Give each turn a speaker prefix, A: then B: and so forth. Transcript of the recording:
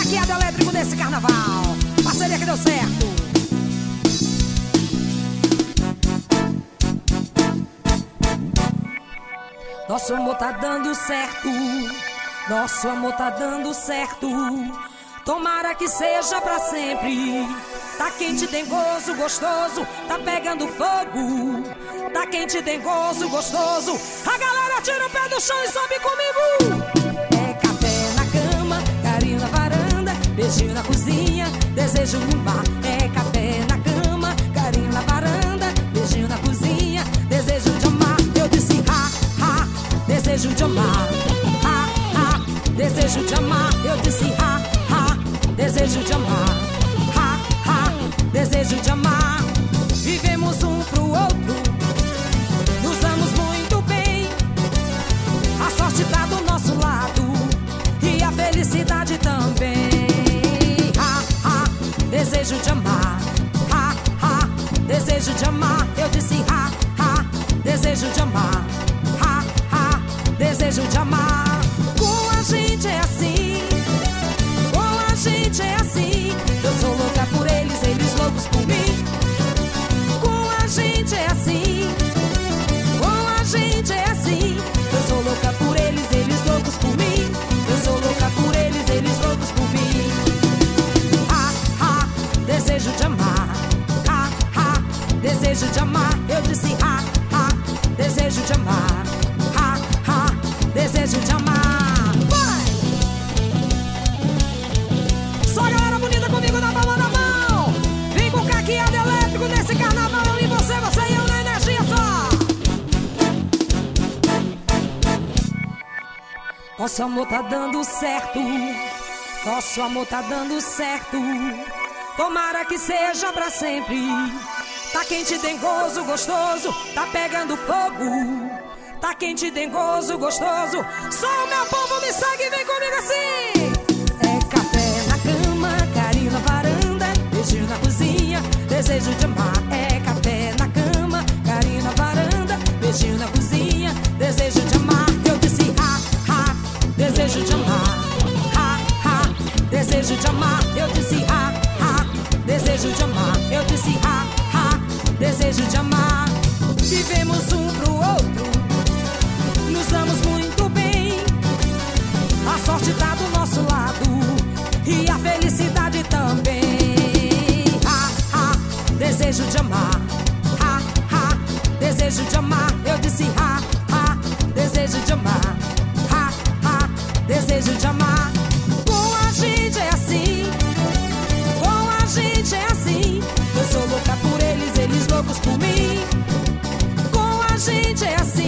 A: caqueado elétrico nesse carnaval. Parceria que deu certo. Nosso amor tá dando certo. Nosso amor tá dando certo. Tomara que seja pra sempre. Tá quente, tem gozo gostoso. Tá pegando fogo. Tá quente, tem gozo gostoso. A galera tira o pé do chão e sobe comigo. É café na cama, carinho na varanda, beijinho na cozinha, desejo no bar. É café na cama, carinho na varanda, beijinho na cozinha, desejo de amar. Eu disse ha, ha, desejo de amar. Ha, ha, desejo de amar. Eu disse ha, ha, desejo de amar. Ha, ha, desejo de amar. Vivemos um pro outro, nos amamos muito bem. A sorte tá do nosso lado e a felicidade também. Ha, ha, desejo de amar. Ha, ha, desejo de amar. Eu disse ha, ha, desejo de amar. Ha, ha, desejo de amar. Com a gente é assim, com a gente é assim. Eu sou louca por eles, eles loucos por mim. Com a gente é assim, com a gente é assim. Eu sou louca por eles, eles loucos por mim. Eu sou louca por eles, eles loucos por mim. Ha, ha, desejo de amar. Ha, ha, desejo de amar. Eu disse ha, ha, desejo de amar. Ha, ha, desejo de amar. Vai! Só a galera bonita comigo na palma da mão. Vem com caqueado elétrico nesse carnaval. Eu e você e eu na energia só. Nosso amor tá dando certo. Nosso amor tá dando certo. Tomara que seja pra sempre. Tá quente, tem gozo gostoso. Tá pegando fogo. Tá quente, tem gozo gostoso. Só o meu povo me segue, vem comigo assim. É café na cama, carinho na varanda, beijinho na cozinha, desejo de amar. É café na cama, carinho na varanda, beijinho na cozinha, desejo de amar. Eu disse ha, ha, desejo de amar. Ha, ha, desejo de amar. Eu disse ha, ha, desejo de amar. Eu disse ha, ha, desejo de amar. Vivemos um pro outro, nos amamos muito bem. A sorte tá do nosso lado e a felicidade também. Ha, ha, desejo de amar. Ha, ha, desejo de amar. Eu disse ha, ha, desejo de amar. Ha, ha, desejo de amar. Com a gente é assim, com a gente é assim. Eu sou louca por eles, eles loucos por mim. Com a gente é assim.